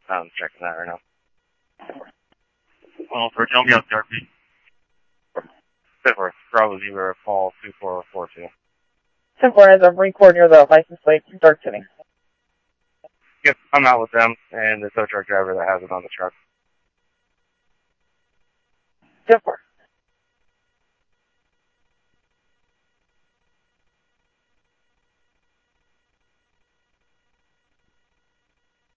I'm checking that right now. Well, for tell me out there, Pete. Fifth, Bravo Zebra, Paul 2442. 10-4 has a Marine Corps near the license plate, Dark City. Yep, I'm out with them and the tow truck driver that has it on the truck. 10-4.